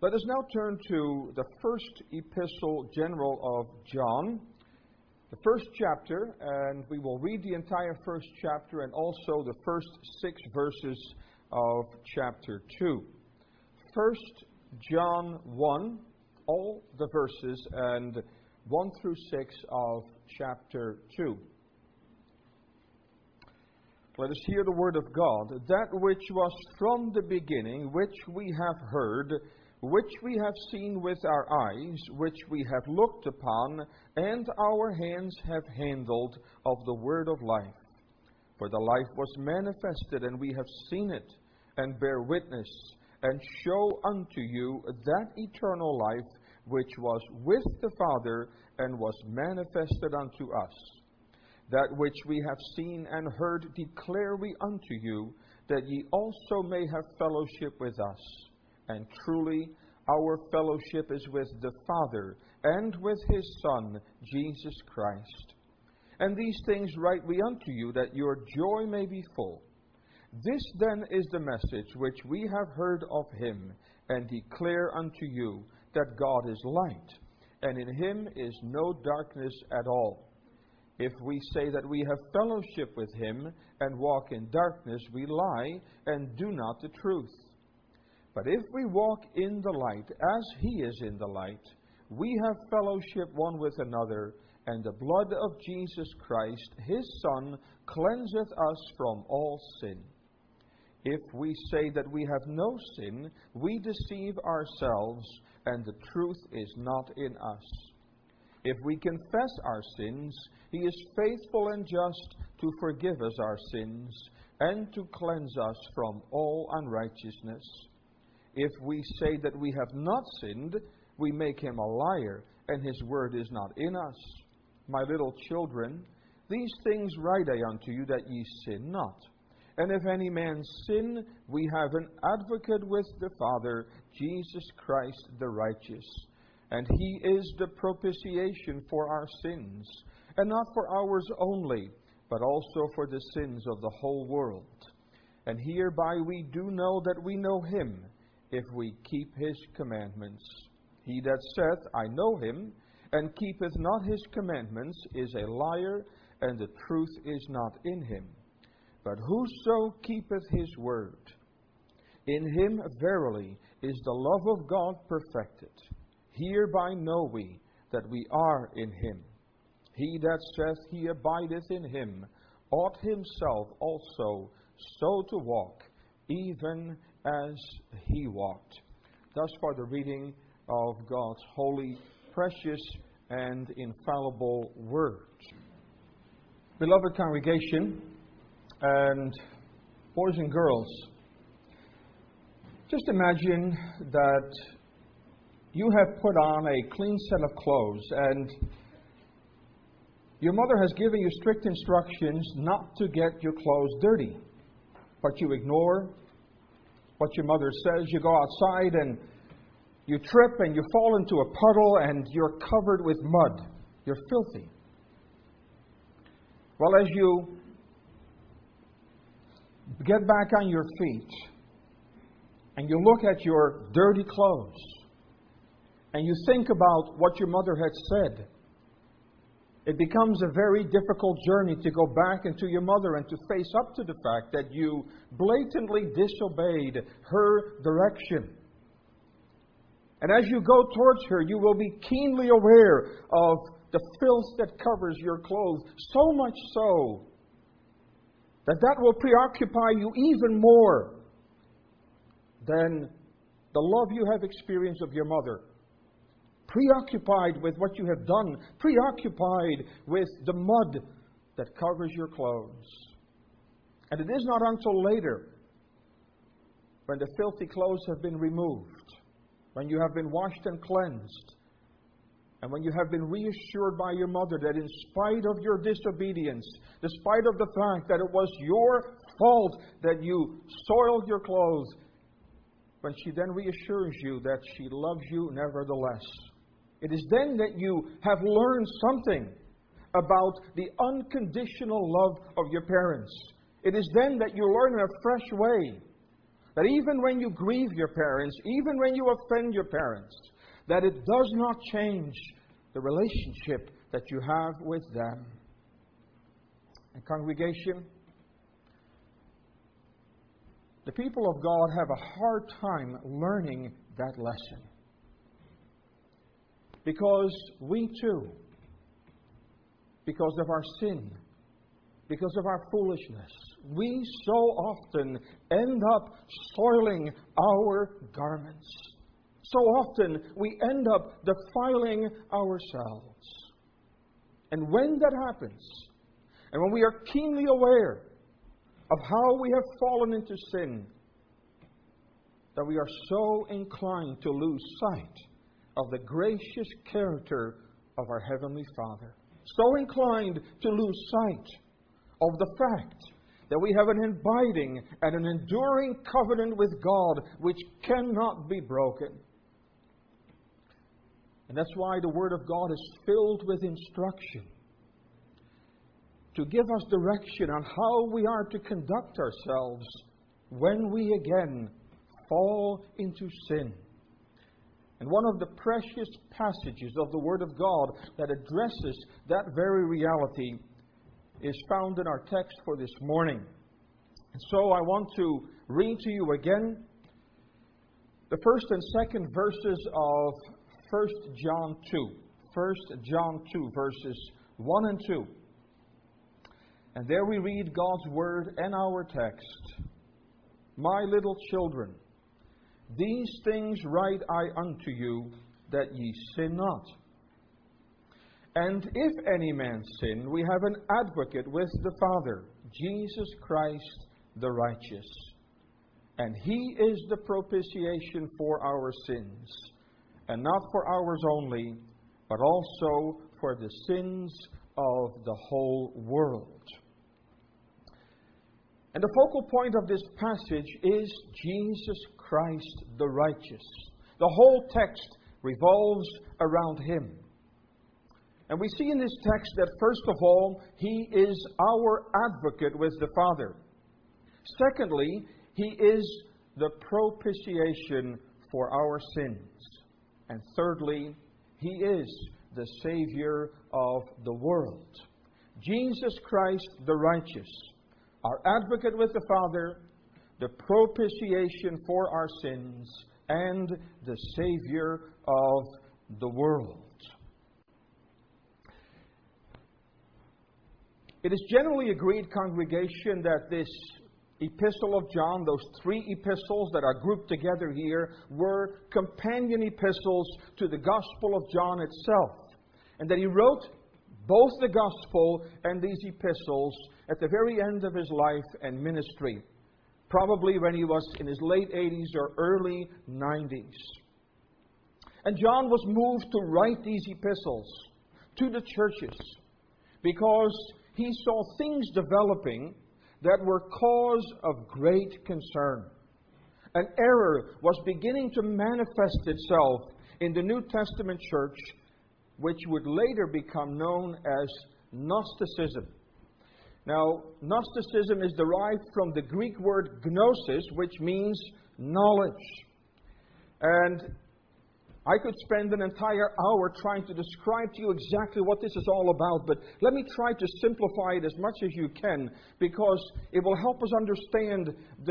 Let us now turn to the first epistle general of John, the first chapter, and we will read the entire first chapter and also the first 6 verses of chapter 2. 1 John 1, all the verses, and 1 through 6 of chapter 2. Let us hear the word of God. That which was from the beginning, which we have heard, which we have seen with our eyes, which we have looked upon, and our hands have handled of the word of life. For the life was manifested, and we have seen it, and bear witness, and show unto you that eternal life which was with the Father, and was manifested unto us. That which we have seen and heard declare we unto you, that ye also may have fellowship with us. And truly, our fellowship is with the Father and with His Son, Jesus Christ. And these things write we unto you, that your joy may be full. This then is the message which we have heard of Him, and declare unto you, that God is light, and in Him is no darkness at all. If we say that we have fellowship with Him, and walk in darkness, we lie, and do not the truth. But if we walk in the light, as He is in the light, we have fellowship one with another, and the blood of Jesus Christ, His Son, cleanseth us from all sin. If we say that we have no sin, we deceive ourselves, and the truth is not in us. If we confess our sins, He is faithful and just to forgive us our sins, and to cleanse us from all unrighteousness. If we say that we have not sinned, we make Him a liar, and His word is not in us. My little children, these things write I unto you, that ye sin not. And if any man sin, we have an advocate with the Father, Jesus Christ the righteous. And He is the propitiation for our sins, and not for ours only, but also for the sins of the whole world. And hereby we do know that we know Him, if we keep His commandments. He that saith, I know Him, and keepeth not His commandments, is a liar, and the truth is not in him. But whoso keepeth His word, in him verily is the love of God perfected. Hereby know we that we are in Him. He that saith he abideth in Him, ought himself also so to walk, even as He walked. Thus far the reading of God's holy, precious, and infallible Word. Beloved congregation, and boys and girls, just imagine that you have put on a clean set of clothes, and your mother has given you strict instructions not to get your clothes dirty. But you ignore what your mother says. You go outside and you trip and you fall into a puddle and you're covered with mud. You're filthy. Well, as you get back on your feet and you look at your dirty clothes and you think about what your mother had said, it becomes a very difficult journey to go back into your mother and to face up to the fact that you blatantly disobeyed her direction. And as you go towards her, you will be keenly aware of the filth that covers your clothes, so much so that will preoccupy you even more than the love you have experienced of your mother. Preoccupied with what you have done, preoccupied with the mud that covers your clothes. And it is not until later, when the filthy clothes have been removed, when you have been washed and cleansed, and when you have been reassured by your mother that in spite of your disobedience, despite of the fact that it was your fault that you soiled your clothes, when she then reassures you that she loves you nevertheless. It is then that you have learned something about the unconditional love of your parents. It is then that you learn in a fresh way That even when you grieve your parents, even when you offend your parents, that it does not change the relationship that you have with them. And congregation, the people of God have a hard time learning that lesson. Because we too, because of our sin, because of our foolishness, we so often end up soiling our garments. So often we end up defiling ourselves. And when that happens, and when we are keenly aware of how we have fallen into sin, that we are so inclined to lose sight of the gracious character of our Heavenly Father. So inclined to lose sight of the fact that we have an abiding and an enduring covenant with God which cannot be broken. And that's why the Word of God is filled with instruction to give us direction on how we are to conduct ourselves when we again fall into sin. And one of the precious passages of the Word of God that addresses that very reality is found in our text for this morning. And so I want to read to you again the first and second verses of 1 John 2. 1 John 2, verses 1 and 2. And there we read God's Word and our text. My little children, these things write I unto you, that ye sin not. And if any man sin, we have an advocate with the Father, Jesus Christ the righteous. And He is the propitiation for our sins, and not for ours only, but also for the sins of the whole world. And the focal point of this passage is Jesus Christ the righteous. The whole text revolves around Him. And we see in this text that first of all, He is our advocate with the Father. Secondly, He is the propitiation for our sins. And thirdly, He is the Savior of the world. Jesus Christ the righteous, our advocate with the Father, the propitiation for our sins, and the Savior of the world. It is generally agreed, congregation, that this epistle of John, those three epistles that are grouped together here, were companion epistles to the Gospel of John itself. And that he wrote both the Gospel and these epistles at the very end of his life and ministry, probably when he was in his late 80s or early 90s. And John was moved to write these epistles to the churches because he saw things developing that were cause of great concern. An error was beginning to manifest itself in the New Testament church, which would later become known as Gnosticism. Now, Gnosticism is derived from the Greek word gnosis, which means knowledge. And I could spend an entire hour trying to describe to you exactly what this is all about, but let me try to simplify it as much as you can, because it will help us understand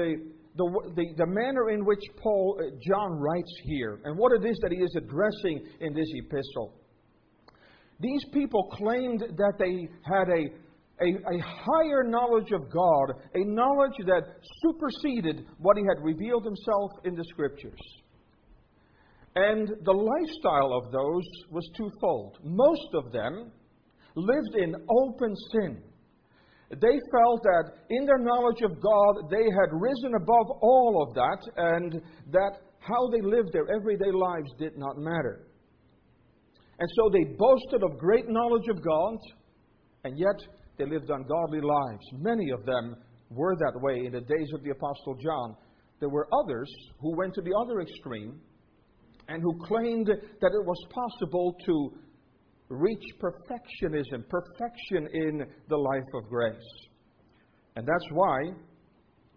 the manner in which John writes here, and what it is that he is addressing in this epistle. These people claimed that they had a higher knowledge of God, a knowledge that superseded what He had revealed Himself in the Scriptures. And the lifestyle of those was twofold. Most of them lived in open sin. They felt that in their knowledge of God, they had risen above all of that, and that how they lived their everyday lives did not matter. And so they boasted of great knowledge of God, and yet they lived ungodly lives. Many of them were that way in the days of the Apostle John. There were others who went to the other extreme and who claimed that it was possible to reach perfectionism, perfection in the life of grace. And that's why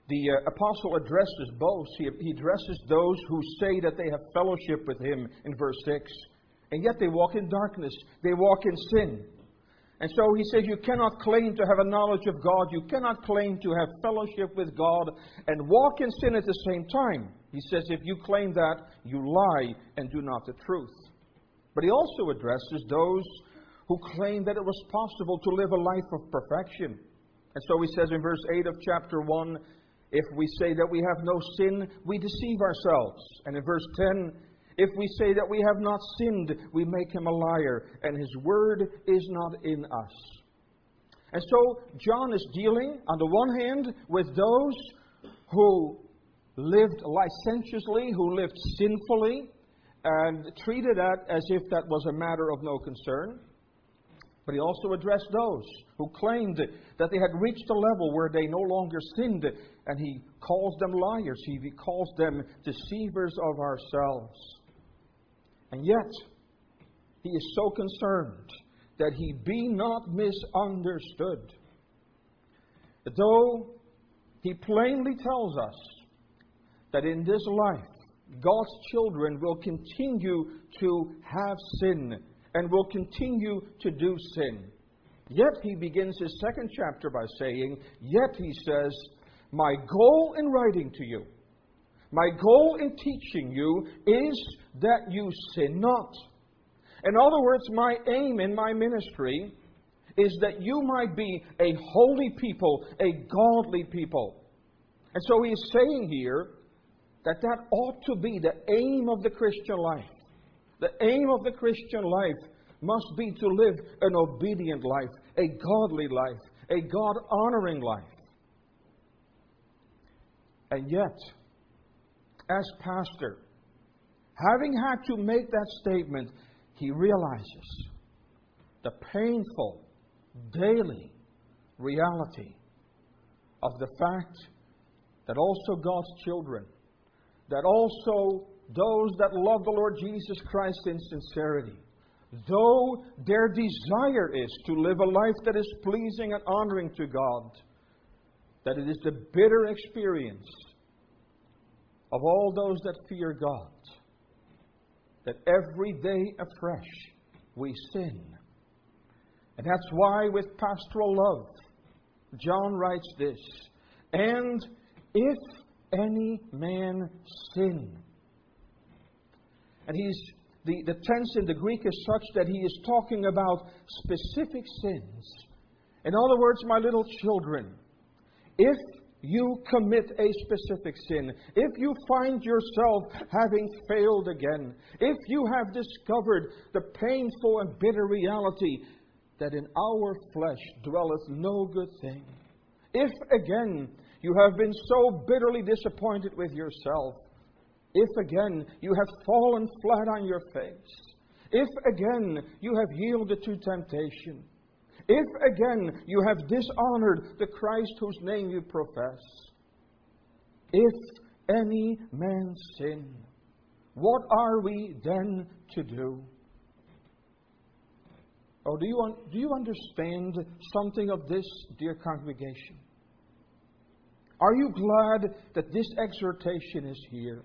The apostle addresses both. He addresses those who say that they have fellowship with Him in verse 6. And yet they walk in darkness. They walk in sin. And so he says you cannot claim to have a knowledge of God. You cannot claim to have fellowship with God and walk in sin at the same time. He says if you claim that, you lie and do not the truth. But he also addresses those who claim that it was possible to live a life of perfection. And so he says in verse 8 of chapter 1, if we say that we have no sin, we deceive ourselves. And in verse 10, if we say that we have not sinned, we make Him a liar, and His word is not in us. And so John is dealing, on the one hand, with those who lived licentiously, who lived sinfully, and treated that as if that was a matter of no concern. But he also addressed those who claimed that they had reached a level where they no longer sinned, and he calls them liars. He calls them deceivers of ourselves. And yet, he is so concerned that he be not misunderstood. Though he plainly tells us that in this life, God's children will continue to have sin and will continue to do sin. Yet he begins his second chapter by saying, yet he says, my goal in writing to you, my goal in teaching you is that you sin not. In other words, my aim in my ministry is that you might be a holy people, a godly people. And so he is saying here that ought to be the aim of the Christian life. The aim of the Christian life must be to live an obedient life, a godly life, a God-honoring life. And yet, as pastor, having had to make that statement, he realizes the painful, daily reality of the fact that also God's children, that also those that love the Lord Jesus Christ in sincerity, though their desire is to live a life that is pleasing and honoring to God, that it is the bitter experience of all those that fear God, that every day afresh we sin. And that's why with pastoral love, John writes this, and if any man sin. And the tense in the Greek is such that he is talking about specific sins. In other words, my little children, if you commit a specific sin, if you find yourself having failed again, if you have discovered the painful and bitter reality that in our flesh dwelleth no good thing, if again you have been so bitterly disappointed with yourself, if again you have fallen flat on your face, if again you have yielded to temptation, if again you have dishonored the Christ whose name you profess, if any man sin, what are we then to do? Oh, do you understand something of this, dear congregation? Are you glad that this exhortation is here?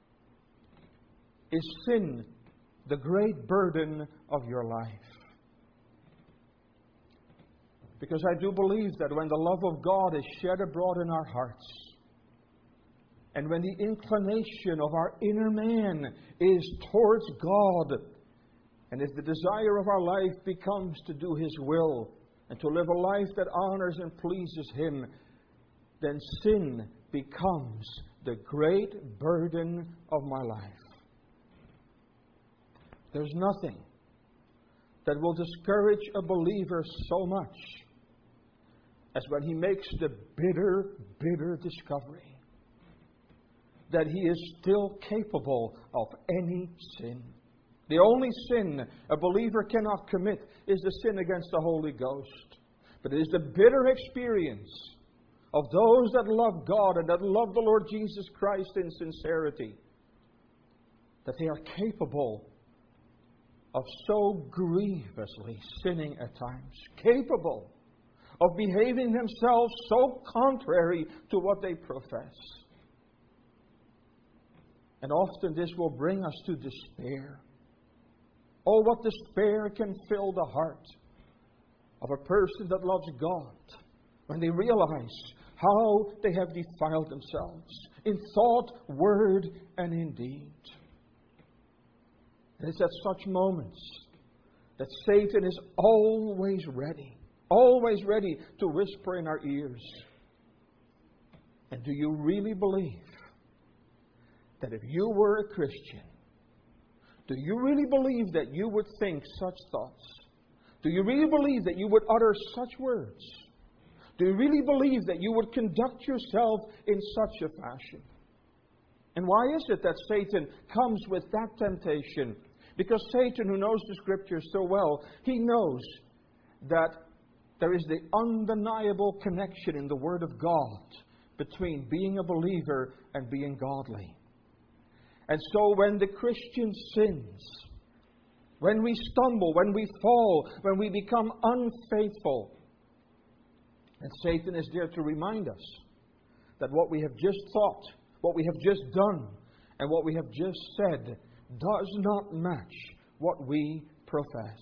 Is sin the great burden of your life? Because I do believe that when the love of God is shed abroad in our hearts, and when the inclination of our inner man is towards God, and if the desire of our life becomes to do His will, and to live a life that honors and pleases Him, then sin becomes the great burden of my life. There's nothing that will discourage a believer so much as when he makes the bitter, bitter discovery that he is still capable of any sin. The only sin a believer cannot commit is the sin against the Holy Ghost. But it is the bitter experience of those that love God and that love the Lord Jesus Christ in sincerity that they are capable of so grievously sinning at times, capable of behaving themselves so contrary to what they profess. And often this will bring us to despair. Oh, what despair can fill the heart of a person that loves God when they realize how they have defiled themselves in thought, word, and in deed. And it's at such moments that Satan is always ready to whisper in our ears. And do you really believe that if you were a Christian, do you really believe that you would think such thoughts? Do you really believe that you would utter such words? Do you really believe that you would conduct yourself in such a fashion? And why is it that Satan comes with that temptation? Because Satan, who knows the Scriptures so well, he knows that there is the undeniable connection in the Word of God between being a believer and being godly. And so when the Christian sins, when we stumble, when we fall, when we become unfaithful, and Satan is there to remind us that what we have just thought, what we have just done, and what we have just said does not match what we profess.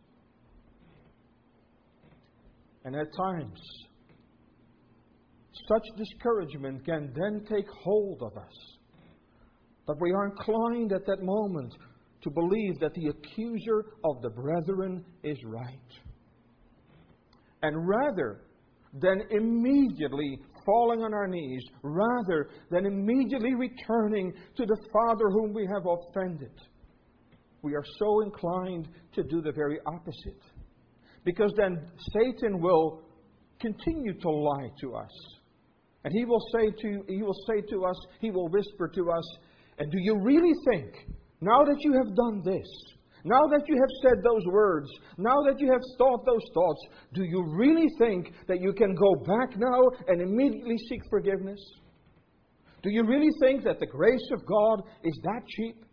And at times, such discouragement can then take hold of us, that we are inclined at that moment to believe that the accuser of the brethren is right. And rather than immediately falling on our knees, rather than immediately returning to the Father whom we have offended, we are so inclined to do the very opposite. Because then Satan will continue to lie to us. And he will say to us, he will whisper to us, and do you really think, now that you have done this, now that you have said those words, now that you have thought those thoughts, do you really think that you can go back now and immediately seek forgiveness? Do you really think that the grace of God is that cheap?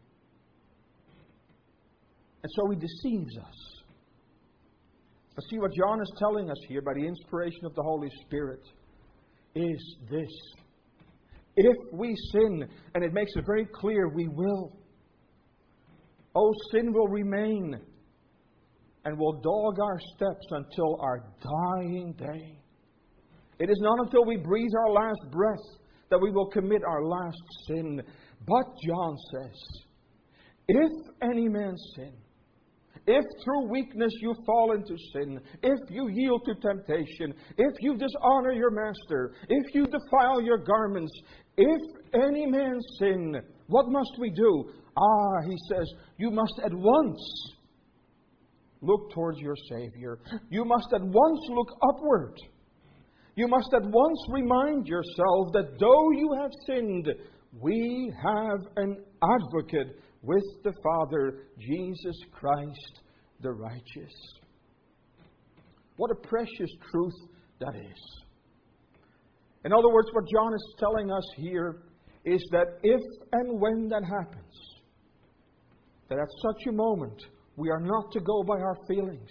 And so he deceives us. But see, what John is telling us here by the inspiration of the Holy Spirit is this. If we sin, and it makes it very clear we will, oh, sin will remain and will dog our steps until our dying day. It is not until we breathe our last breath that we will commit our last sin. But John says, if any man sin, if through weakness you fall into sin, if you yield to temptation, if you dishonor your master, if you defile your garments, if any man sin, what must we do? He says, you must at once look towards your Savior. You must at once look upward. You must at once remind yourself that though you have sinned, we have an advocate with the Father, Jesus Christ the righteous. What a precious truth that is. In other words, what John is telling us here is that if and when that happens, that at such a moment we are not to go by our feelings,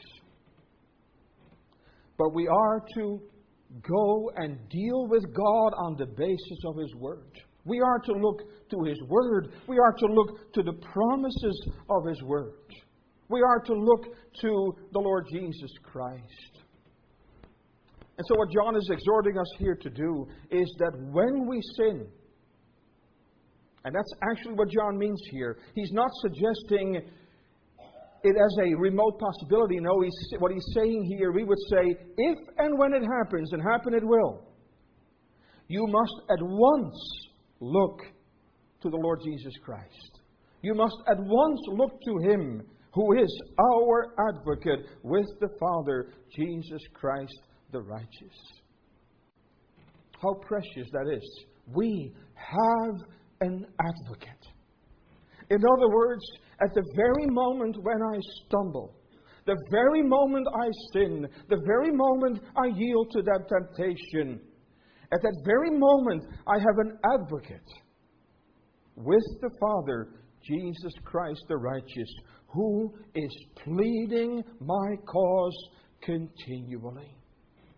but we are to go and deal with God on the basis of His Word. We are to look to His Word. We are to look to the promises of His Word. We are to look to the Lord Jesus Christ. And so what John is exhorting us here to do is that when we sin, and that's actually what John means here. He's not suggesting it as a remote possibility. No, what he's saying here, we would say, if and when it happens, and happen it will, you must at once look to the Lord Jesus Christ. You must at once look to Him who is our advocate with the Father, Jesus Christ the righteous. How precious that is. We have an advocate. In other words, at the very moment when I stumble, the very moment I sin, the very moment I yield to that temptation, at that very moment I have an advocate with the Father, Jesus Christ the righteous, who is pleading my cause continually.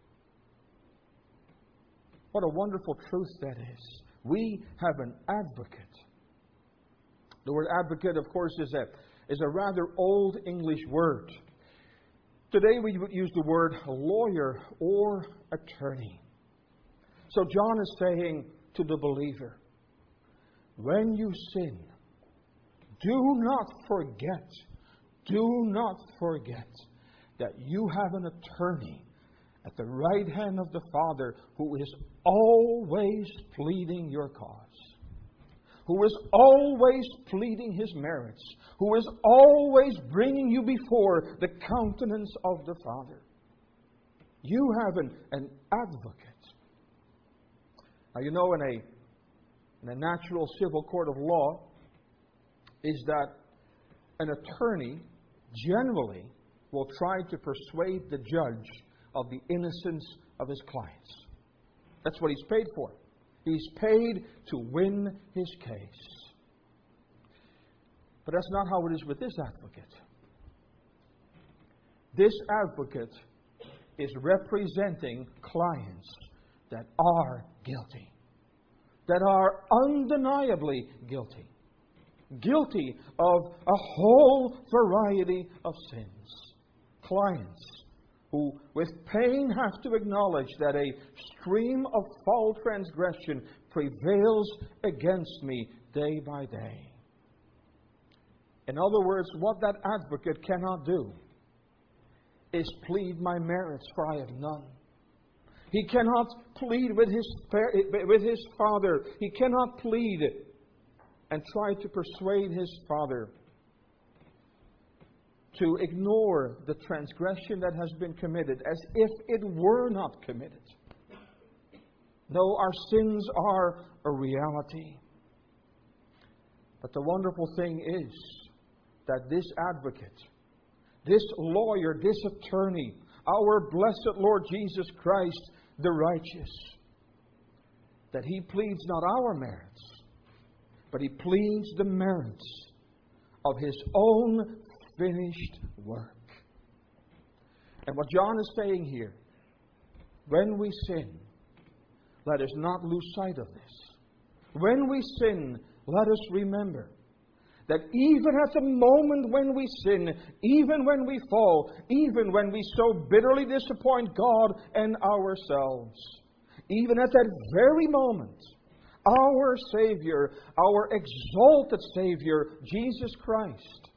What a wonderful truth that is. We have an advocate. The word advocate, of course, is a rather old English word. Today we would use the word lawyer or attorney. So John is saying to the believer, when you sin, do not forget that you have an attorney at the right hand of the Father who is always pleading your cause, who is always pleading His merits, who is always bringing you before the countenance of the Father. You have an advocate. Now, you know, in a natural civil court of law, is that an attorney generally will try to persuade the judge of the innocence of his clients. That's what he's paid for. He's paid to win his case. But that's not how it is with this advocate. This advocate is representing clients that are guilty, that are undeniably guilty. Guilty of a whole variety of sins. Clients who with pain have to acknowledge that a stream of foul transgression prevails against me day by day. In other words, what that advocate cannot do is plead my merits, for I have none. He cannot plead with his Father. He cannot plead and try to persuade his Father to ignore the transgression that has been committed as if it were not committed. No, our sins are a reality. But the wonderful thing is that this advocate, this lawyer, this attorney, our blessed Lord Jesus Christ, the righteous, that He pleads not our merits, but He pleads the merits of His own finished work. And what John is saying here, when we sin, let us not lose sight of this. When we sin, let us remember that even at the moment when we sin, even when we fall, even when we so bitterly disappoint God and ourselves, even at that very moment, our Savior, our exalted Savior, Jesus Christ,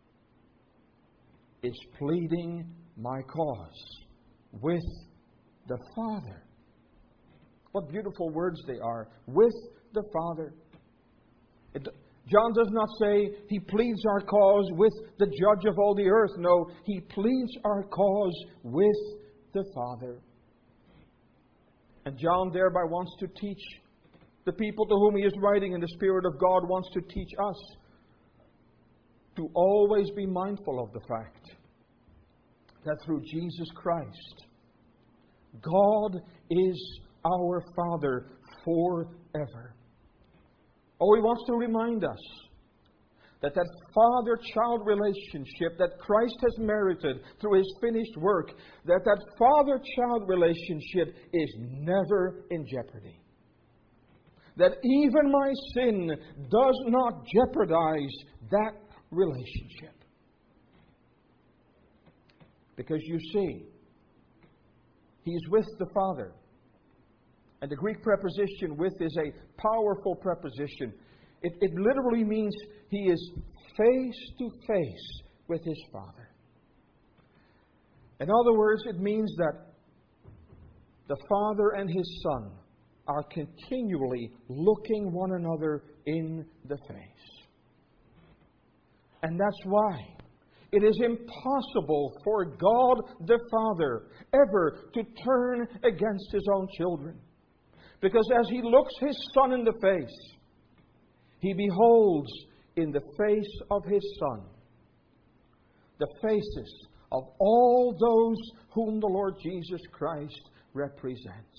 is pleading my cause with the Father. What beautiful words they are. With the Father. John does not say He pleads our cause with the Judge of all the earth. No, He pleads our cause with the Father. And John thereby wants to teach the people to whom he is writing, and the Spirit of God wants to teach us to always be mindful of the fact that through Jesus Christ, God is our Father forever. Oh, He wants to remind us that father-child relationship that Christ has merited through His finished work, that father-child relationship is never in jeopardy. That even my sin does not jeopardize that relationship. Because you see, He is with the Father. And the Greek preposition with is a powerful preposition. It literally means He is face to face with His Father. In other words, it means that the Father and His Son are continually looking one another in the face. And that's why it is impossible for God the Father ever to turn against His own children. Because as He looks His Son in the face, He beholds in the face of His Son the faces of all those whom the Lord Jesus Christ represents.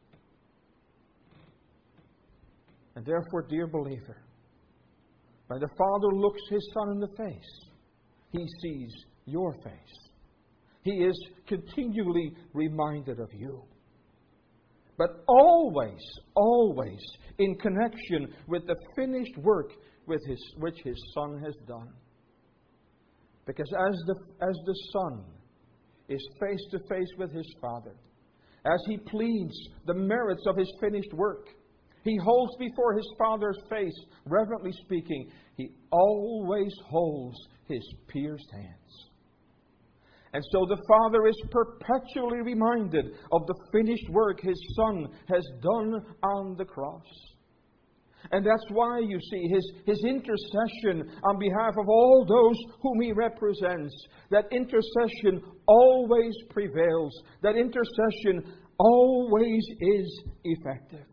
And therefore, dear believer, when the Father looks His Son in the face, He sees your face. He is continually reminded of you. but always, always in connection with the finished work which His Son has done. Because as the Son is face to face with His Father, as He pleads the merits of His finished work, He holds before His Father's face, reverently speaking, He always holds His pierced hands. And so the Father is perpetually reminded of the finished work His Son has done on the cross. And that's why you see His intercession on behalf of all those whom He represents. That intercession always prevails. That intercession always is effective.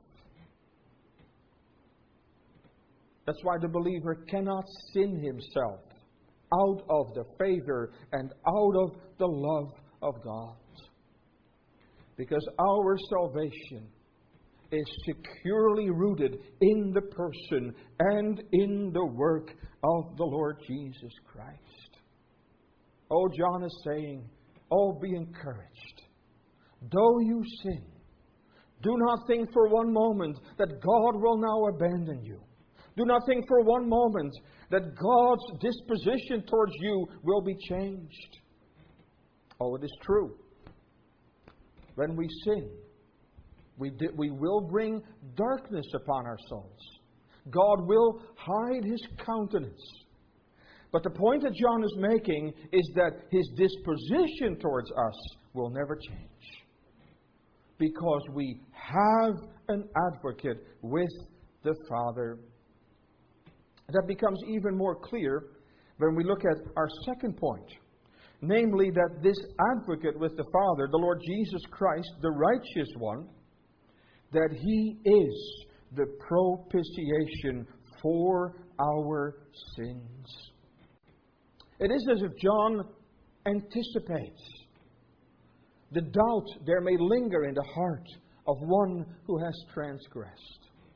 That's why the believer cannot sin himself out of the favor and out of the love of God. Because our salvation is securely rooted in the person and in the work of the Lord Jesus Christ. Oh, John is saying, oh, be encouraged. Though you sin, do not think for one moment that God will now abandon you. Do not think for one moment that God's disposition towards you will be changed. Oh, it is true. When we sin, we will bring darkness upon our souls. God will hide His countenance. But the point that John is making is that His disposition towards us will never change. Because we have an advocate with the Father. That becomes even more clear when we look at our second point. Namely, that this advocate with the Father, the Lord Jesus Christ, the righteous one, that He is the propitiation for our sins. It is as if John anticipates the doubt there may linger in the heart of one who has transgressed.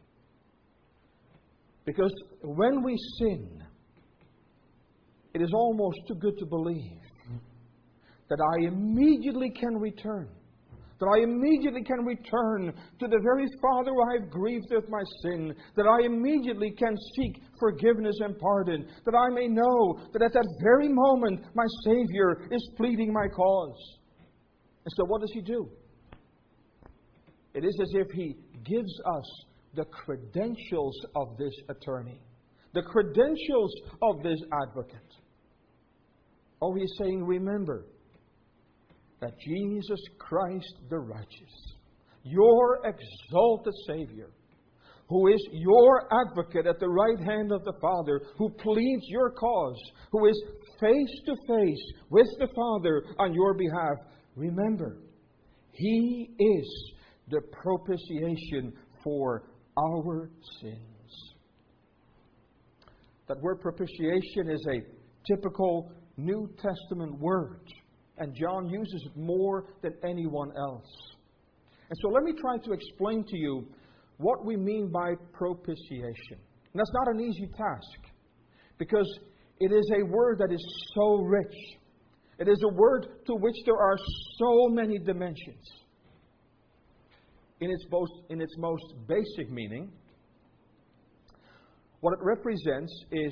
Because when we sin, it is almost too good to believe that I immediately can return. That I immediately can return to the very Father who I have grieved with my sin. That I immediately can seek forgiveness and pardon. That I may know that at that very moment my Savior is pleading my cause. And so what does He do? It is as if He gives us the credentials of this attorney. The credentials of this advocate. Oh, He's saying, remember that Jesus Christ the righteous, your exalted Savior, who is your advocate at the right hand of the Father, who pleads your cause, who is face to face with the Father on your behalf, remember, He is the propitiation for our sins. That word propitiation is a typical New Testament word, and John uses it more than anyone else. And so let me try to explain to you what we mean by propitiation. And that's not an easy task, because it is a word that is so rich. It is a word to which there are so many dimensions. In its most basic meaning, what it represents is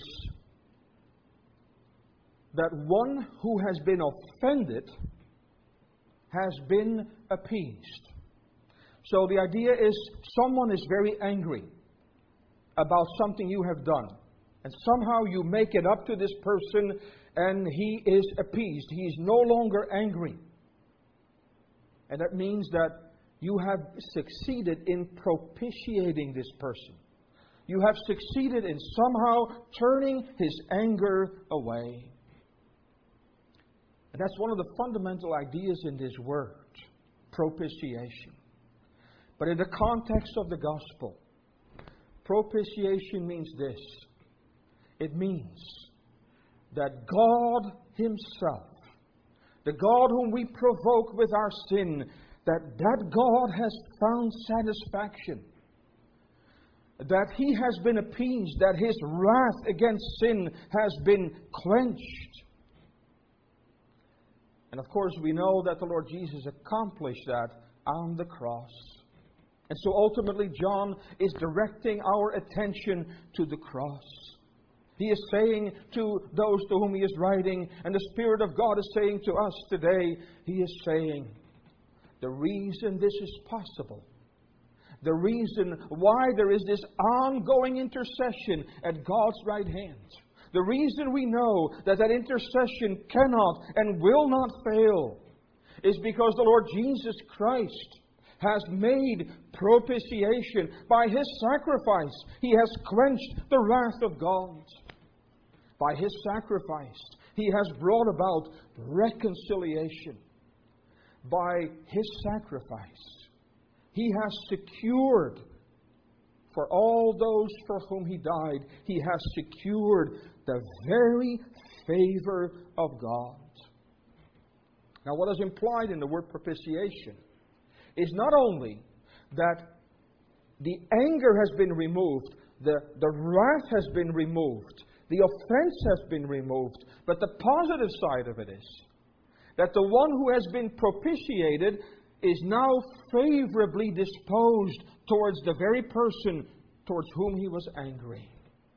that one who has been offended has been appeased. So the idea is someone is very angry about something you have done. And somehow you make it up to this person and he is appeased. He is no longer angry. And that means that you have succeeded in propitiating this person. You have succeeded in somehow turning his anger away. And that's one of the fundamental ideas in this word, propitiation. But in the context of the gospel, propitiation means this. It means that God Himself, the God whom we provoke with our sin, that God has found satisfaction. That He has been appeased, that His wrath against sin has been quenched. And of course we know that the Lord Jesus accomplished that on the cross. And so ultimately John is directing our attention to the cross. He is saying to those to whom he is writing, and the Spirit of God is saying to us today, he is saying, the reason this is possible, the reason why there is this ongoing intercession at God's right hand, the reason we know that that intercession cannot and will not fail, is because the Lord Jesus Christ has made propitiation. By His sacrifice, He has quenched the wrath of God. By His sacrifice, He has brought about reconciliation. By His sacrifice, He has secured for all those for whom He died, He has secured the very favor of God. Now, what is implied in the word propitiation is not only that the anger has been removed, the wrath has been removed, the offense has been removed, but the positive side of it is that the one who has been propitiated is now favorably disposed towards the very person towards whom he was angry.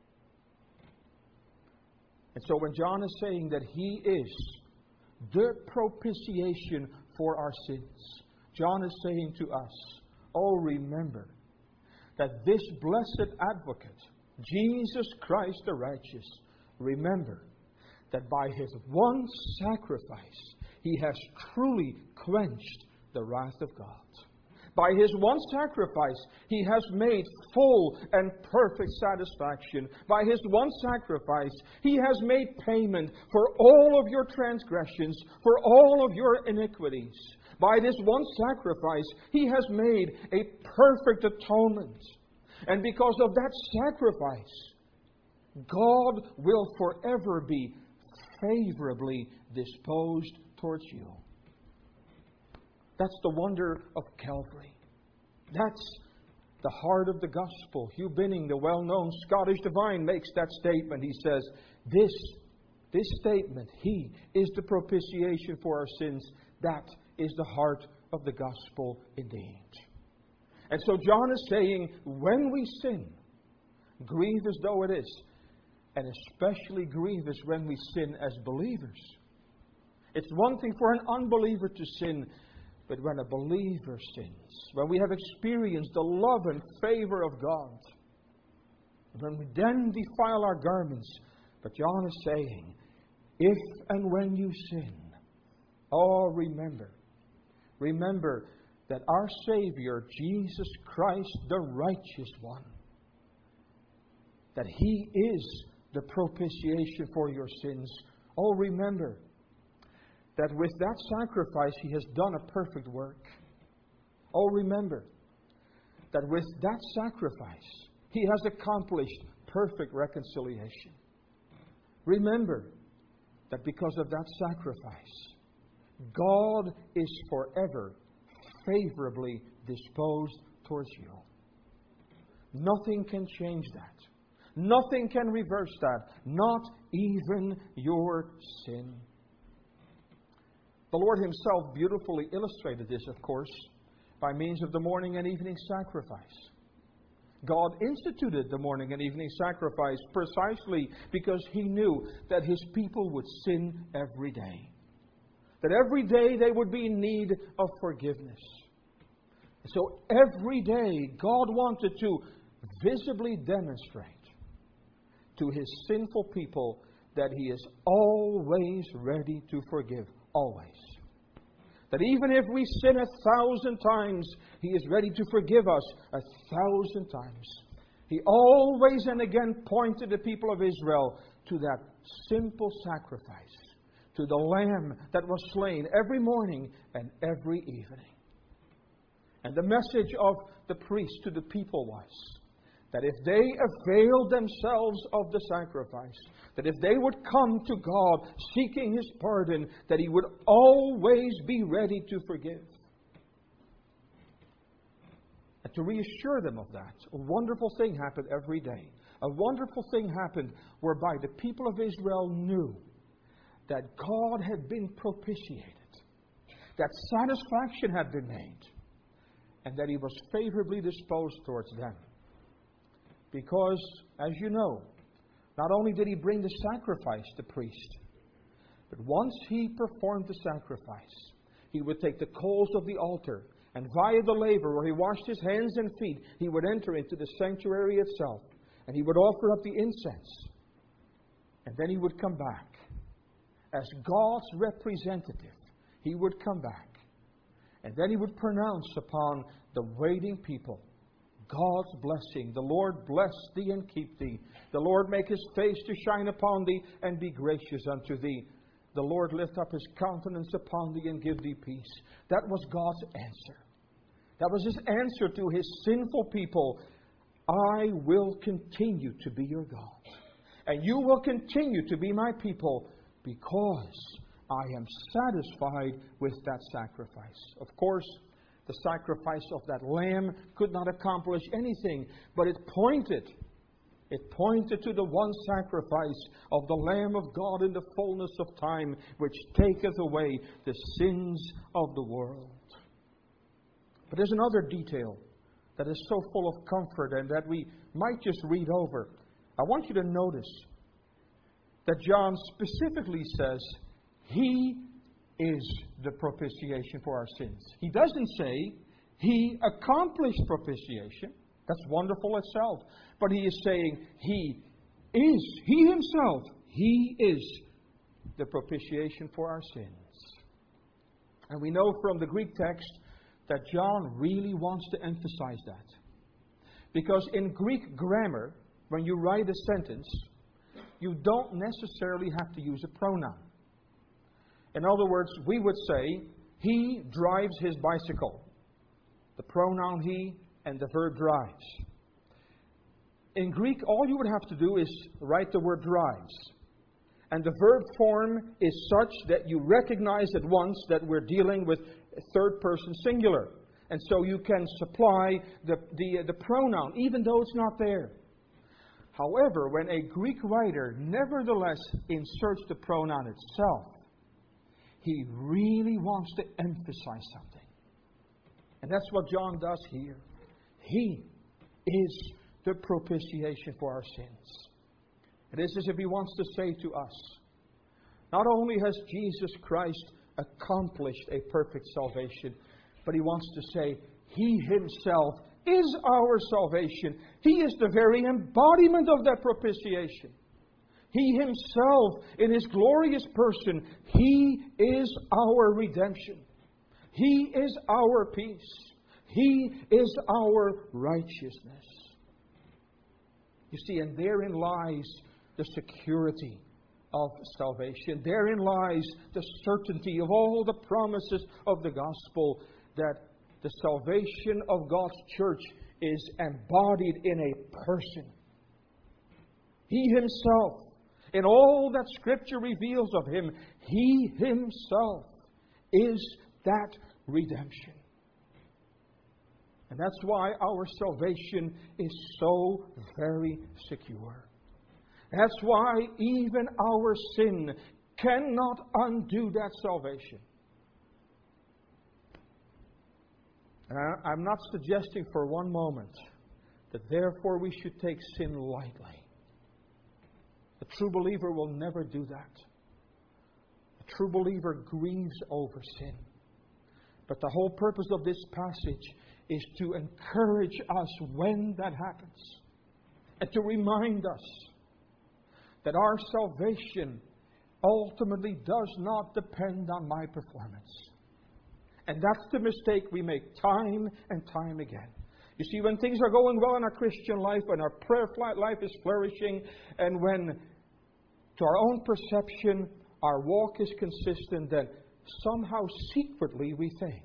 And so when John is saying that he is the propitiation for our sins, John is saying to us, oh, remember that this blessed advocate, Jesus Christ the righteous, remember that by His one sacrifice, He has truly quenched the wrath of God. By His one sacrifice, He has made full and perfect satisfaction. By His one sacrifice, He has made payment for all of your transgressions, for all of your iniquities. By this one sacrifice, He has made a perfect atonement. And because of that sacrifice, God will forever be favorably disposed towards you. That's the wonder of Calvary. That's the heart of the gospel. Hugh Binning, the well-known Scottish divine, makes that statement. He says, this statement, He is the propitiation for our sins. That is the heart of the gospel indeed. And so John is saying, when we sin, grievous though it is, and especially grievous when we sin as believers. It's one thing for an unbeliever to sin, but when a believer sins, when we have experienced the love and favor of God, when we then defile our garments, but John is saying, if and when you sin, oh, remember that our Savior, Jesus Christ, the righteous one, that He is the propitiation for your sins. Oh, remember that with that sacrifice He has done a perfect work. Oh, remember that with that sacrifice He has accomplished perfect reconciliation. Remember that because of that sacrifice, God is forever favorably disposed towards you. Nothing can change that. Nothing can reverse that. Not even your sin. The Lord Himself beautifully illustrated this, of course, by means of the morning and evening sacrifice. God instituted the morning and evening sacrifice precisely because He knew that His people would sin every day. That every day they would be in need of forgiveness. So every day God wanted to visibly demonstrate to His sinful people that He is always ready to forgive. Always. That even if we sin 1,000 times, He is ready to forgive us 1,000 times. He always and again pointed the people of Israel to that simple sacrifice, to the lamb that was slain every morning and every evening. And the message of the priest to the people was that if they availed themselves of the sacrifice, that if they would come to God seeking His pardon, that He would always be ready to forgive. And to reassure them of that, a wonderful thing happened every day. A wonderful thing happened whereby the people of Israel knew that God had been propitiated, that satisfaction had been made. and that He was favorably disposed towards them. Because, as you know, not only did He bring the sacrifice, the priest, but once He performed the sacrifice, He would take the coals of the altar, and via the laver where He washed His hands and feet, He would enter into the sanctuary itself, and He would offer up the incense. And then He would come back. As God's representative, He would come back. And then He would pronounce upon the waiting people God's blessing. The Lord bless thee and keep thee. The Lord make His face to shine upon thee and be gracious unto thee. The Lord lift up His countenance upon thee and give thee peace. That was God's answer. That was His answer to His sinful people. I will continue to be your God. And you will continue to be my people because I am satisfied with that sacrifice. Of course, the sacrifice of that lamb could not accomplish anything, but it pointed to the one sacrifice of the Lamb of God in the fullness of time, which taketh away the sins of the world. But there's another detail that is so full of comfort and that we might just read over. I want you to notice that John specifically says, He is the propitiation for our sins. He doesn't say He accomplished propitiation. That's wonderful itself. But He is saying He Himself, He is the propitiation for our sins. And we know from the Greek text that John really wants to emphasize that. Because in Greek grammar, when you write a sentence, you don't necessarily have to use a pronoun. In other words, we would say, he drives his bicycle. The pronoun he and the verb drives. In Greek, all you would have to do is write the word drives. And the verb form is such that you recognize at once that we're dealing with a third person singular. And so you can supply the pronoun, even though it's not there. However, when a Greek writer nevertheless inserts the pronoun itself, he really wants to emphasize something. And that's what John does here. He is the propitiation for our sins. It is as if he wants to say to us, not only has Jesus Christ accomplished a perfect salvation, but he wants to say, he himself is our salvation. He is the very embodiment of that propitiation. He himself, in his glorious person, he is our redemption. He is our peace. He is our righteousness. You see, and therein lies the security of salvation. Therein lies the certainty of all the promises of the gospel, that the salvation of God's church is embodied in a person. He himself, in all that Scripture reveals of him, he himself is that redemption. And that's why our salvation is so very secure. That's why even our sin cannot undo that salvation. And I'm not suggesting for one moment that therefore we should take sin lightly. A true believer will never do that. A true believer grieves over sin. But the whole purpose of this passage is to encourage us when that happens. And to remind us that our salvation ultimately does not depend on my performance. And that's the mistake we make time and time again. You see, when things are going well in our Christian life, when our prayer life is flourishing, and when, to our own perception, our walk is consistent, then somehow secretly we think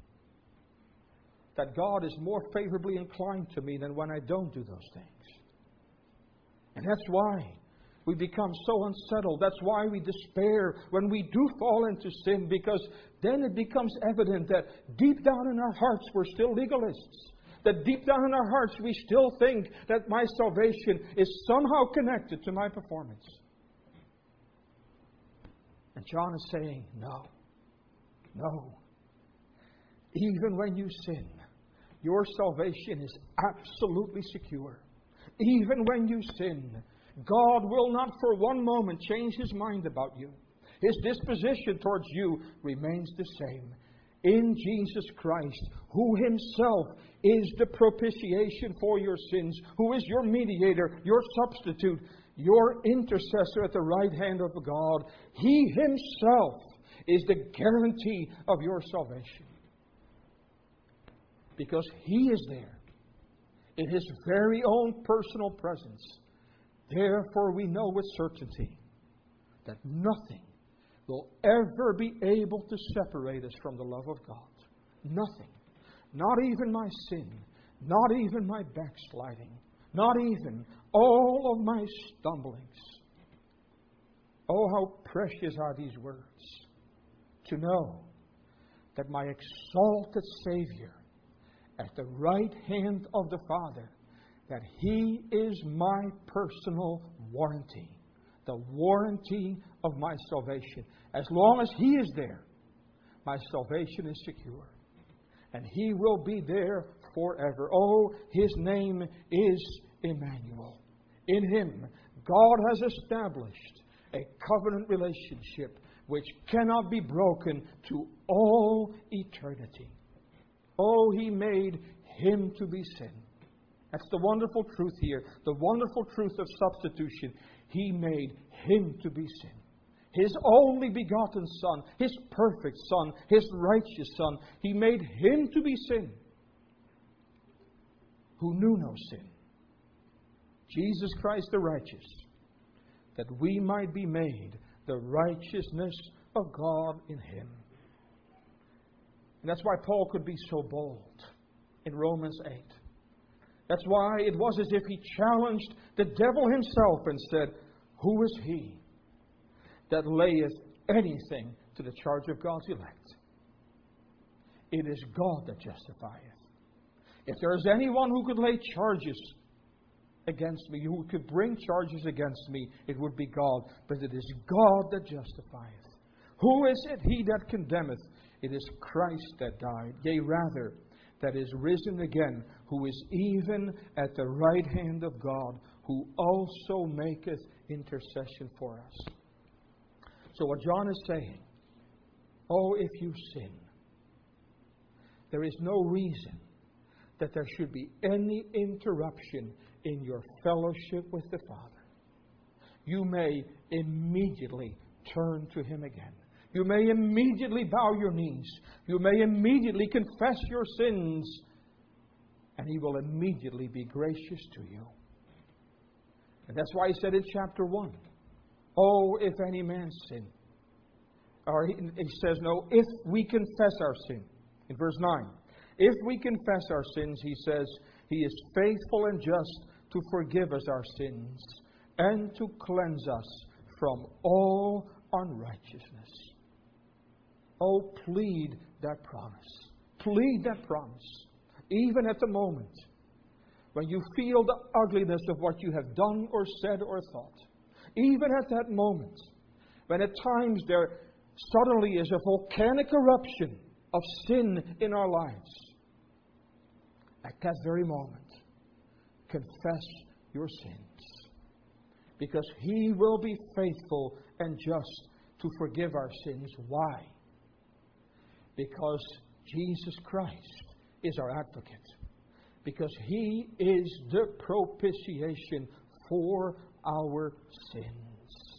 that God is more favorably inclined to me than when I don't do those things. And that's why we become so unsettled. That's why we despair when we do fall into sin, because then it becomes evident that deep down in our hearts we're still legalists. That deep down in our hearts we still think that my salvation is somehow connected to my performance. And John is saying, no. Even when you sin, Your salvation is absolutely secure. Even when you sin, God will not for one moment change His mind about you. His disposition towards you remains the same. In Jesus Christ, who Himself is the propitiation for your sins, who is your mediator, your substitute, your intercessor at the right hand of God, He Himself is the guarantee of your salvation. Because He is there in His very own personal presence. Therefore, we know with certainty that nothing will ever be able to separate us from the love of God. Nothing. Not even my sin. Not even my backsliding. Not even all of my stumblings. Oh, how precious are these words. To know that my exalted Savior at the right hand of the Father, that He is my personal warranty. The warranty of my salvation. As long as He is there, my salvation is secure. And He will be there forever. Oh, His name is Emmanuel. In Him, God has established a covenant relationship which cannot be broken to all eternity. Oh, He made Him to be sin. That's the wonderful truth here. The wonderful truth of substitution. He made Him to be sin. His only begotten Son, His perfect Son, His righteous Son. He made Him to be sin, who knew no sin. Jesus Christ the righteous, that we might be made the righteousness of God in Him. And that's why Paul could be so bold in Romans 8. That's why it was as if he challenged the devil himself and said, who is he that layeth anything to the charge of God's elect? It is God that justifieth. If there is anyone who could lay charges against me, who could bring charges against me, it would be God. But it is God that justifieth. Who is it he that condemneth? It is Christ that died, yea rather, that is risen again, who is even at the right hand of God, who also maketh intercession for us. So what John is saying, oh, if you sin, there is no reason that there should be any interruption in your fellowship with the Father. You may immediately turn to Him again. You may immediately bow your knees. You may immediately confess your sins. And He will immediately be gracious to you. And that's why He said in chapter 1, oh, if any man sin. Or he says, no, if we confess our sin. In verse 9, if we confess our sins, He says, He is faithful and just to forgive us our sins and to cleanse us from all unrighteousness. Oh, plead that promise. Plead that promise. Even at the moment when you feel the ugliness of what you have done or said or thought. Even at that moment when at times there suddenly is a volcanic eruption of sin in our lives. At that very moment, confess your sins. Because He will be faithful and just to forgive our sins. Why? Because Jesus Christ is our advocate. Because He is the propitiation for our sins.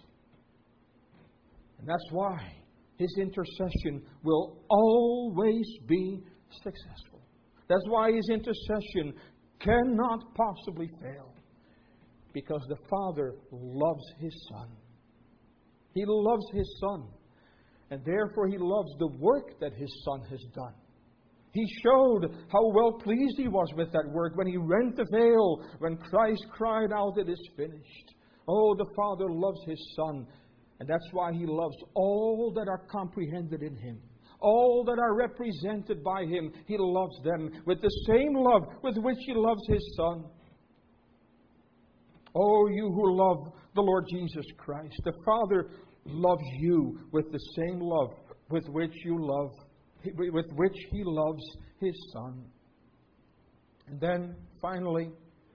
And that's why His intercession will always be successful. That's why His intercession cannot possibly fail. Because the Father loves His Son. He loves His Son. And therefore He loves the work that His Son has done. He showed how well pleased He was with that work when He rent the veil, when Christ cried out, it is finished. Oh, the Father loves His Son. And that's why He loves all that are comprehended in Him. All that are represented by Him. He loves them with the same love with which He loves His Son. Oh, you who love the Lord Jesus Christ, the Father loves you with the same love with which He loves His Son. And then, finally,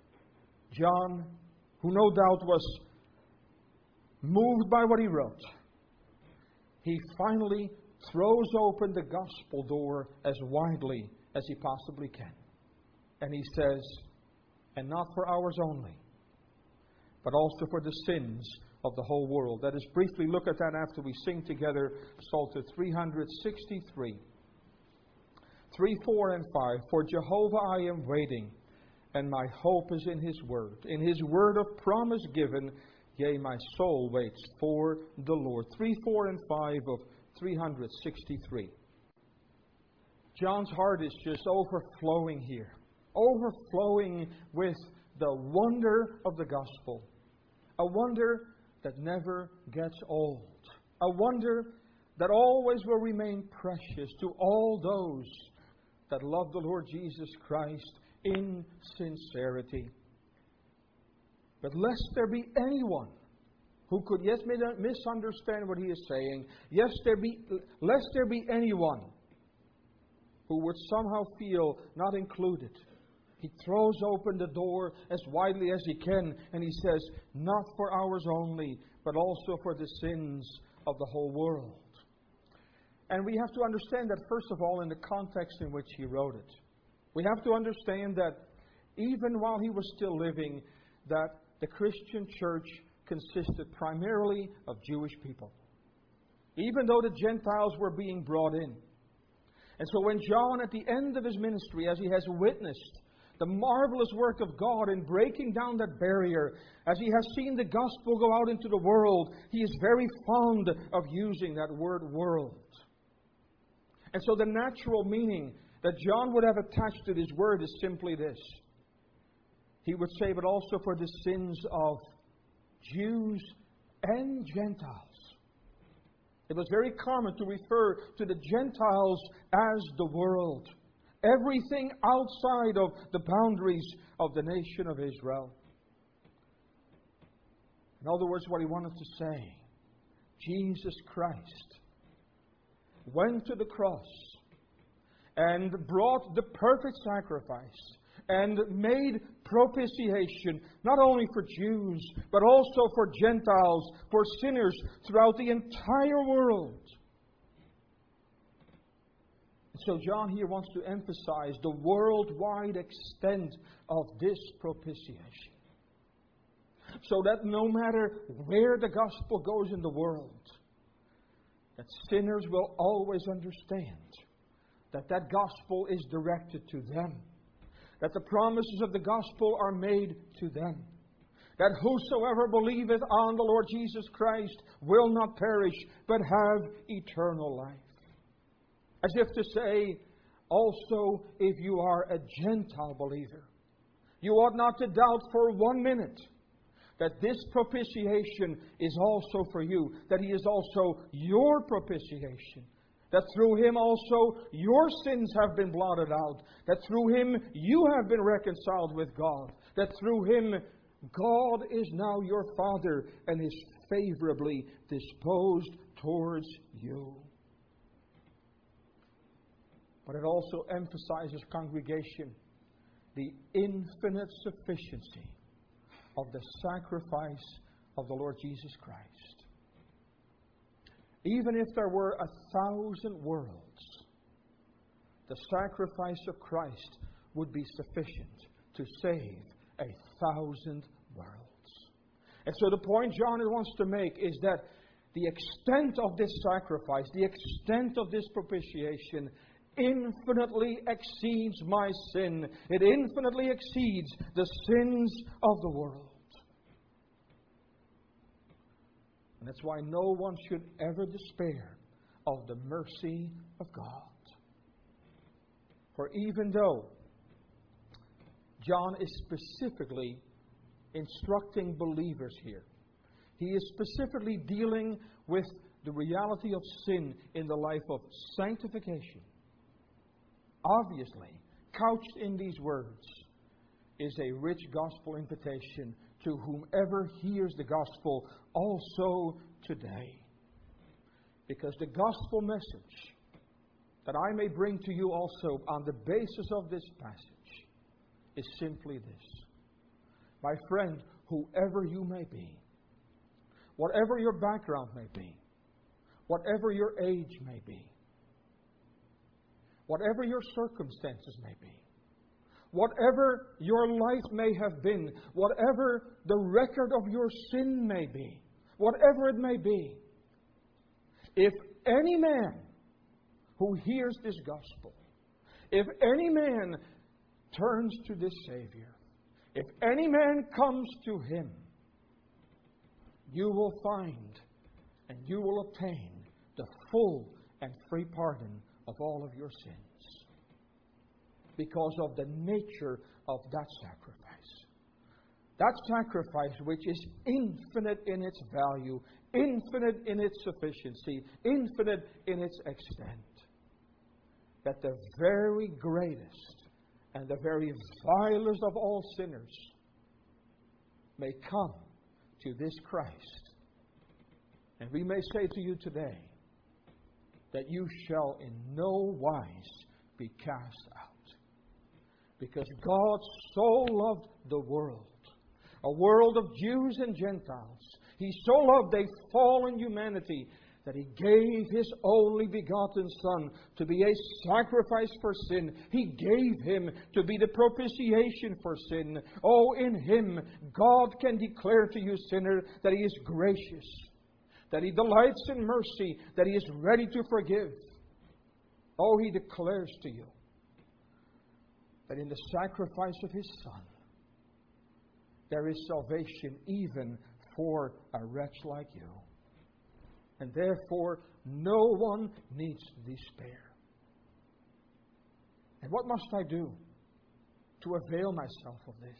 John, who no doubt was moved by what he wrote, he finally throws open the gospel door as widely as he possibly can. And he says, and not for ours only, but also for the sins of the whole world. Let us briefly look at that after we sing together Psalter 363. 3, 4, and 5. For Jehovah I am waiting, and my hope is in His word. In His word of promise given, yea, my soul waits for the Lord. 3, 4, and 5 of 363. John's heart is just overflowing here. Overflowing with the wonder of the gospel. A wonder that never gets old. A wonder that always will remain precious to all those that love the Lord Jesus Christ in sincerity. But lest there be anyone who could yet misunderstand what he is saying, lest there be anyone who would somehow feel not included, he throws open the door as widely as he can, and he says, not for ours only, but also for the sins of the whole world. And we have to understand that, first of all, in the context in which he wrote it. We have to understand that even while he was still living, that the Christian church consisted primarily of Jewish people. Even though the Gentiles were being brought in. And so when John, at the end of his ministry, as he has witnessed the marvelous work of God in breaking down that barrier, as he has seen the gospel go out into the world, he is very fond of using that word world. And so the natural meaning that John would have attached to this word is simply this. He would say, but also for the sins of Jews and Gentiles. It was very common to refer to the Gentiles as the world. Everything outside of the boundaries of the nation of Israel. In other words, what he wanted to say, Jesus Christ went to the cross and brought the perfect sacrifice and made propitiation not only for Jews but also for Gentiles, for sinners throughout the entire world. So John here wants to emphasize the worldwide extent of this propitiation. So that no matter where the gospel goes in the world, that sinners will always understand that that gospel is directed to them. That the promises of the gospel are made to them. That whosoever believeth on the Lord Jesus Christ will not perish, but have eternal life. As if to say, also, if you are a Gentile believer, you ought not to doubt for 1 minute that this propitiation is also for you, that He is also your propitiation, that through Him also your sins have been blotted out, that through Him you have been reconciled with God, that through Him God is now your Father and is favorably disposed towards you. But it also emphasizes, congregation, the infinite sufficiency of the sacrifice of the Lord Jesus Christ. Even if there were 1,000 worlds, the sacrifice of Christ would be sufficient to save 1,000 worlds. And so the point John wants to make is that the extent of this sacrifice, the extent of this propitiation, infinitely exceeds my sin. It infinitely exceeds the sins of the world. And that's why no one should ever despair of the mercy of God. For even though John is specifically instructing believers here, he is specifically dealing with the reality of sin in the life of sanctification. Obviously, couched in these words is a rich gospel invitation to whomever hears the gospel also today. Because the gospel message that I may bring to you also on the basis of this passage is simply this. My friend, whoever you may be, whatever your background may be, whatever your age may be, whatever your circumstances may be, whatever your life may have been, whatever the record of your sin may be, whatever it may be, if any man who hears this gospel, if any man turns to this Savior, if any man comes to Him, you will find and you will obtain the full and free pardon of all of your sins because of the nature of that sacrifice. That sacrifice which is infinite in its value, infinite in its sufficiency, infinite in its extent. That the very greatest and the very vilest of all sinners may come to this Christ. And we may say to you today that you shall in no wise be cast out. Because God so loved the world, a world of Jews and Gentiles. He so loved a fallen humanity that He gave His only begotten Son to be a sacrifice for sin. He gave Him to be the propitiation for sin. Oh, in Him, God can declare to you, sinner, that He is gracious, that He delights in mercy, that He is ready to forgive. Oh, He declares to you that in the sacrifice of His Son, there is salvation even for a wretch like you. And therefore, no one needs despair. And what must I do to avail myself of this?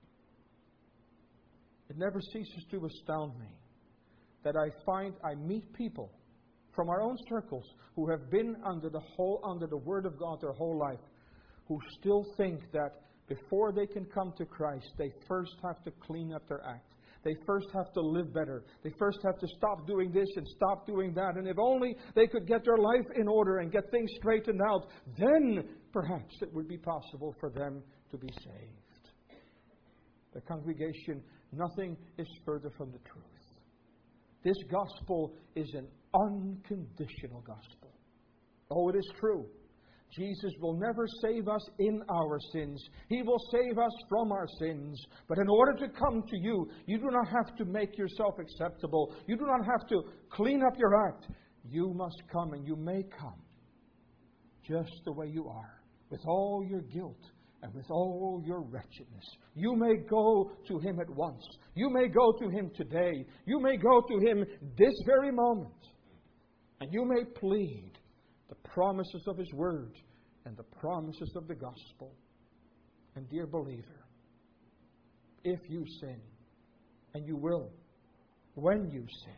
It never ceases to astound me that I meet people from our own circles who have been under the Word of God their whole life, who still think that before they can come to Christ, they first have to clean up their act. They first have to live better. They first have to stop doing this and stop doing that. And if only they could get their life in order and get things straightened out, then perhaps it would be possible for them to be saved. The congregation, nothing is further from the truth. This gospel is an unconditional gospel. Oh, it is true. Jesus will never save us in our sins. He will save us from our sins. But in order to come to you, you do not have to make yourself acceptable. You do not have to clean up your act. You must come, and you may come just the way you are, with all your guilt and with all your wretchedness. You may go to Him at once. You may go to Him today. You may go to Him this very moment. And you may plead the promises of His Word and the promises of the gospel. And dear believer, if you sin, and you will, when you sin,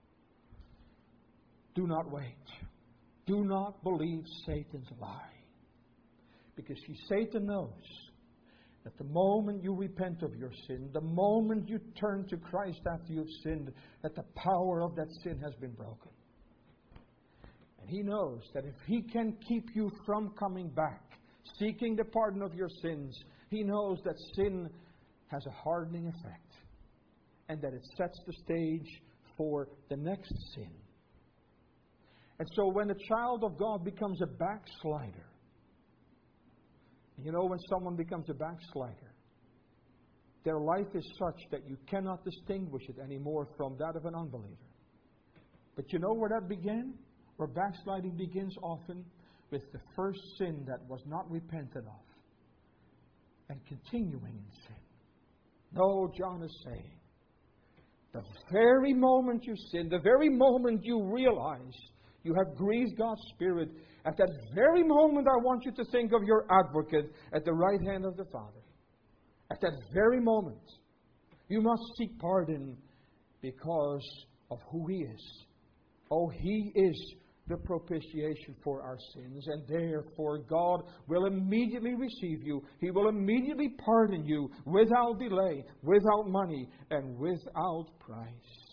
do not wait. Do not believe Satan's lie. Because Satan knows that the moment you repent of your sin, the moment you turn to Christ after you've sinned, that the power of that sin has been broken. And he knows that if he can keep you from coming back, seeking the pardon of your sins, he knows that sin has a hardening effect and that it sets the stage for the next sin. And so when a child of God becomes a backslider, you know, when someone becomes a backslider, their life is such that you cannot distinguish it anymore from that of an unbeliever. But you know where that began? Where backsliding begins often with the first sin that was not repented of and continuing in sin. No, John is saying, the very moment you sin, the very moment you realize you have grieved God's Spirit, at that very moment I want you to think of your advocate at the right hand of the Father. At that very moment, you must seek pardon because of who He is. Oh, He is the propitiation for our sins, and therefore God will immediately receive you. He will immediately pardon you without delay, without money, and without price.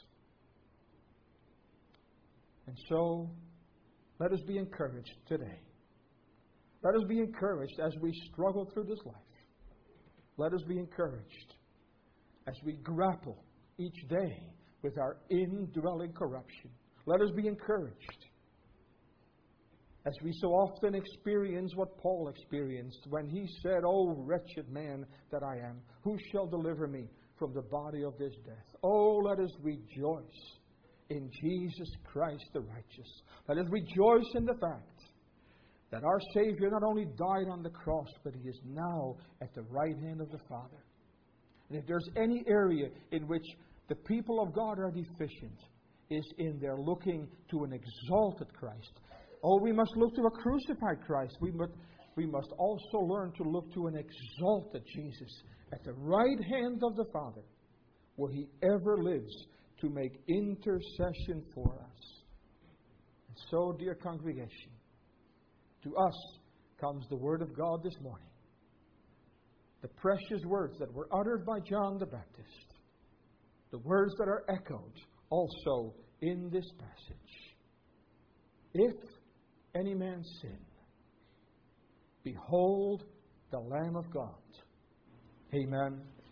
And so, let us be encouraged today. Let us be encouraged as we struggle through this life. Let us be encouraged as we grapple each day with our indwelling corruption. Let us be encouraged as we so often experience what Paul experienced when he said, "O wretched man that I am, who shall deliver me from the body of this death?" Oh, let us rejoice in Jesus Christ the righteous. Let us rejoice in the fact that our Savior not only died on the cross, but He is now at the right hand of the Father. And if there's any area in which the people of God are deficient, is in their looking to an exalted Christ. Oh, we must look to a crucified Christ. We must also learn to look to an exalted Jesus at the right hand of the Father, where He ever lives to make intercession for us. And so, dear congregation, to us comes the Word of God this morning. The precious words that were uttered by John the Baptist. The words that are echoed also in this passage. If any man sin, behold the Lamb of God. Amen.